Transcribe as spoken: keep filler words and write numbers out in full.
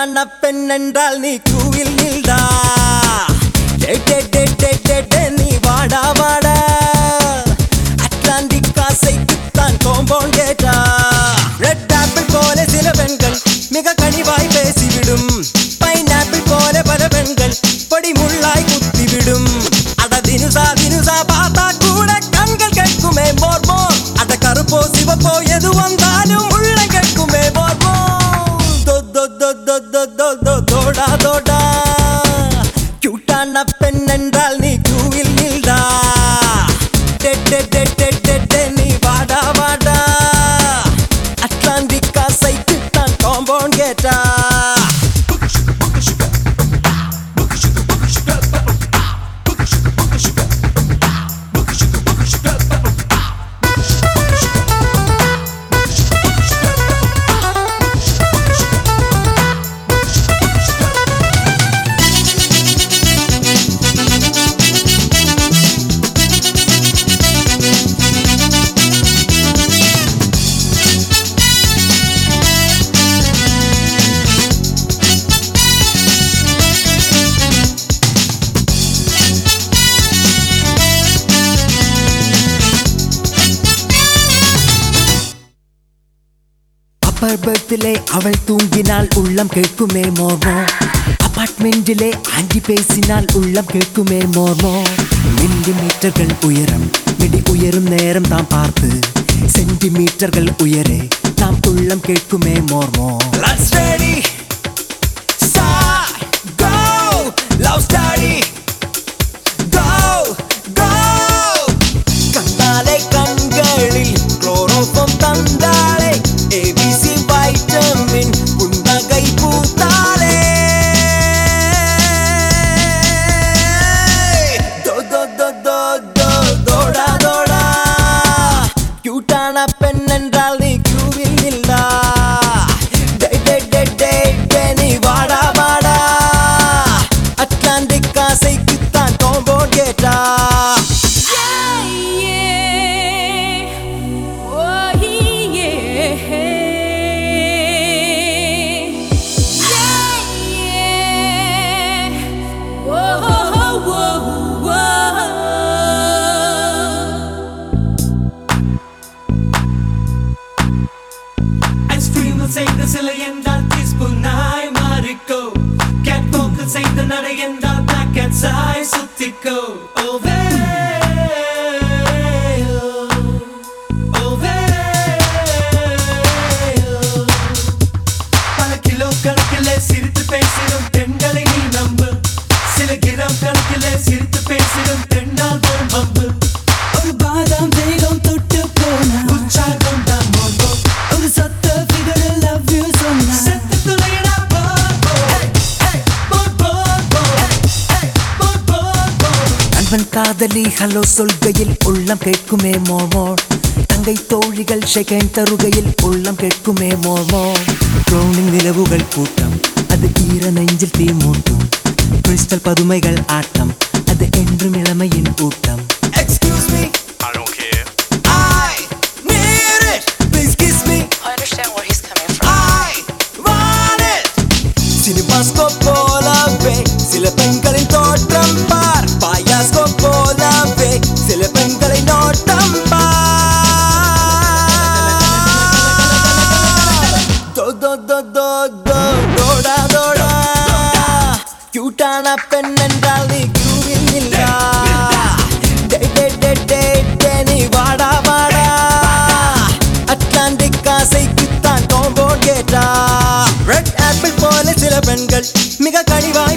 கியூட்டான பெண் என்றால் நீ கூவில் நில்டா. நீ வாடா வாடா அட்லாண்டிக் காசைக்குத்தான் கோம்பவுண்ட் கேட்டா. ரெட் ஆப்பிள் போல சில பெண்கள் மிக கனிவாய் பேசிவிடும். பைனாப்பிள் போல பல பெண்கள் பொடி முள்ளாய் குத்திவிடும். அட தினுசா தினுசா பார்த்தா கூட கண்கள் கேட்குமே மோர் மோர். அட கருப்போ சிவப்போ எது வந்தாலும் உள்ள கேட்குமே மோர் மோர். தோடா தோடா கியூட்டான பெண் என்றால் நீ கியூவில் நில்டா. நீ வாடா வாடா அட்லாண்டிக் காசைக்கு தான் காம்பவுண்ட் கேட்டா. அப்பார்ட்மெண்ட்டிலே அவள் தூங்கினால் உள்ளம் கேட்குமே மோர்மோ. அபார்ட்மெண்டிலே ஆண்டி பேசினால் உள்ளம் கேட்குமே மோர்மோ. மில்லி மீட்டர்கள் உயரம் மிடி உயரும் நேரம் தாம் பார்த்து சென்டிமீட்டர்கள் உயரே தாம் உள்ளம் கேட்குமே மோர்மோ. Let's ready start go love story go go. கண்ணாலே கண்களில் குளோரோஃபார்ம் தந்தாளே A B C vitamin புன்னகை பூத்தாளே. தோ தோ தோ தோ தோ தோடா தோடா கியூட்டான பெண் என்றால் நீ கியூவில் நில்டா. நீ வாடா வாடா அட்லாண்டிக் காசைக்குத்தான் காம்பவுண்ட் கேட்டா. செய்த சிலை என்றால் டீஸ்பூனாய் மாறிக்கோ. கேட் போக்கல் செய்த நடை என்றால் பிளாக் கேட் சாய் சுத்திக்கோ. ஓவே ஓவே பல கிலோ கணக்கிலே சிரித்து பேசிடும் பெண்களை நீ நம்பு. சில கிராம் கணக்கிலே சிரித்து பேசிடும் பெண்ணால் போல் பம்பு. ஒரு பாதாம் தேகம் தொட்டு போன உற்சாகம் தான் மோகோ. ஒரு சத்த காதலி ஹலோ சொல்கையில் உள்ளம் கேட்குமே மோர்மோர். தங்கை தோழிகள் ஷெகன் தருகையில் உள்ளம் கேட்குமே மோர்மோர். ட்ரோனிங் நிலவுகள் கூட்டம் அது ஈர நெஞ்சில் தீ மூட்டும். கிறிஸ்டல் பதுமைகள் ஆட்டம் அது என்றும் இளமையின் கூட்டம். Excuse me, I don't care. I need it. Please kiss me. I understand where he's coming from. I want it. Cinemascope போலவே சில பெண்களின் தோற்றம் பார். பாயாஸ்கோப் போலவே சில பெண்களை நோட்டம் பார். தோ தோ தோ தோ தோ தோடா தோடா கியூட்டான பெண் என்றால் நீ கியூவில் நில்டா. நீ வாடா வாடா அட்லாண்டிக் காசைக்குத்தான் காம்பவுண்ட் கேட்டா. ரெட் ஆப்பிள் போல சில பெண்கள் மிக கனிவாய்